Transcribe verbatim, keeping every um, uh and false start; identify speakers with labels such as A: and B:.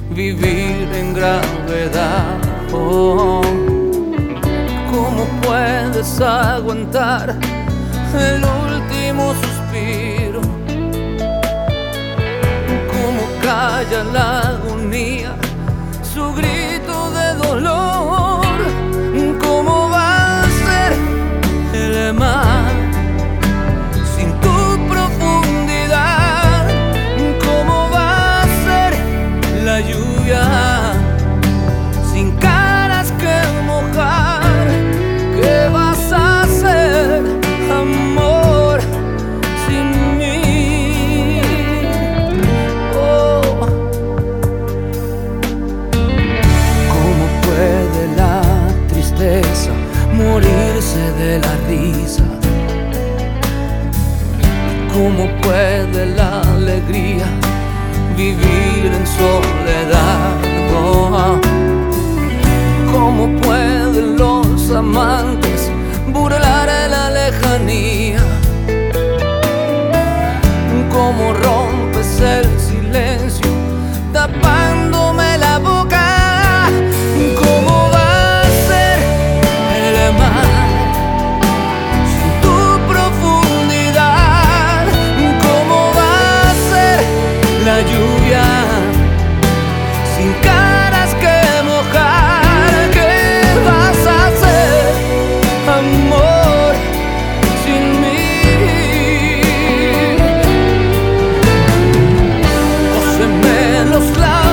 A: vivir en gravedad. Oh, ¿cómo puedes aguantar el último suspiro? ¿Cómo calla la agonía su grito de dolor? ¿Cómo va a ser el mar sin tu profundidad? ¿Cómo va a ser la lluvia sin caras que mojar? ¿Qué vas a hacer, amor, sin mí? Oh, ¿cómo puede la tristeza morirse de la risa? ¿Cómo puede la alegría vivir en soledad? Oh, ¿cómo pueden los amantes burlar la lejanía? ¿Cómo rompes el silencio tapándome la boca? ¿Cómo va a ser el mar sin tu profundidad? ¿Cómo va a ser la lluvia sin caras que mojar? ¿Qué vas a hacer, amor, sin mí? Cóseme los labios